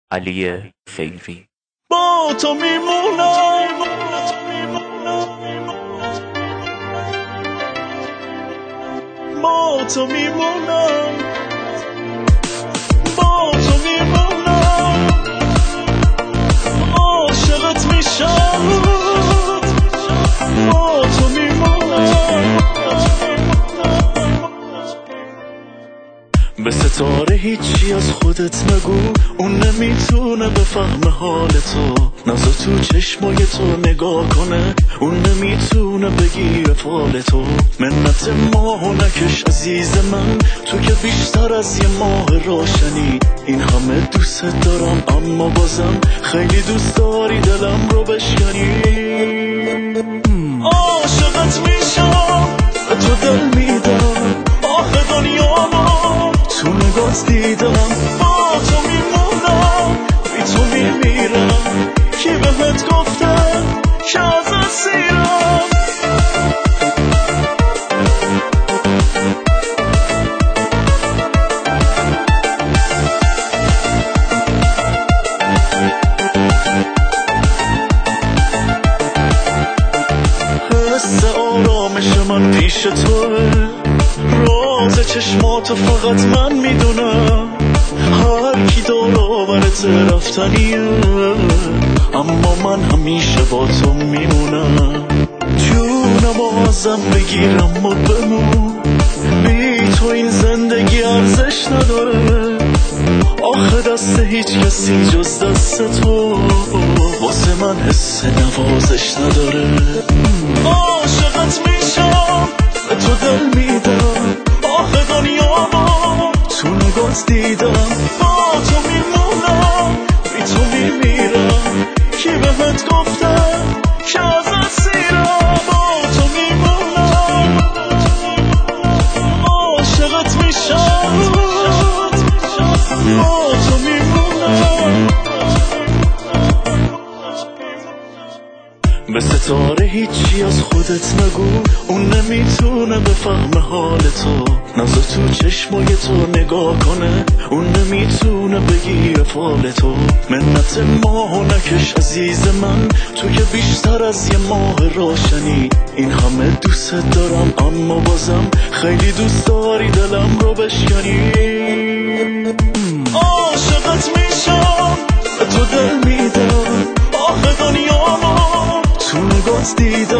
علی خیری. با تو میمونم، با تو میمونم، با تو میمونم، عاشقت میشم، با تو میمونم. به ستاره هیچی از خودت نگو، اون نمیتونه بفهمه حال تو. نازا تو چشمای تو نگاه کنه، اون نمیتونه بگیره فال تو. منت ماهو نکش عزیز من، تو که بیشتر از یه ماه روشنی. این همه دوست دارم اما بازم خیلی دوست داری دلم رو بشکنی. عاشقت میشم، به تو دل میدم، آخه دنیامو تو نگات دیدم. با تو میمونم، بی تو میمیرم، کی بهت گفته که از اسیرم. حس آرامش من پیش توه، راز چشماتو فقط من میدونم. هر کی دور و برت رفتنیه، اما من همیشه با تو میمونم. جونم ازم بگیرم و بمون، بی تو این زندگی ارزش نداره. آخه دست هیچ کسی جز دست تو واسه من حس نوازش نداره. عاشقت میشم، به تو دل میدم، آخه دنیامو تو نگات دیدم. با تو میمونم، بی تو میمیرم، کی بهت گفته که از اسیرم. با تو میمونم، عاشقت میشم، با تو میمونم. به ستاره هیچی از خودت نگو، اون نمیتونه بفهمه حال تو. نازا تو چشمای تو نگاه کنه، اون نمیتونه بگیره فال تو. منت ماهو نکش عزیز من، تو که بیشتر از یه ماه روشنی. این همه دوست دارم اما بازم خیلی دوست داری دلم رو بشکنی. عاشقت میشم، به تو دل میدم، آخه دنیامو تو نگات دیدم.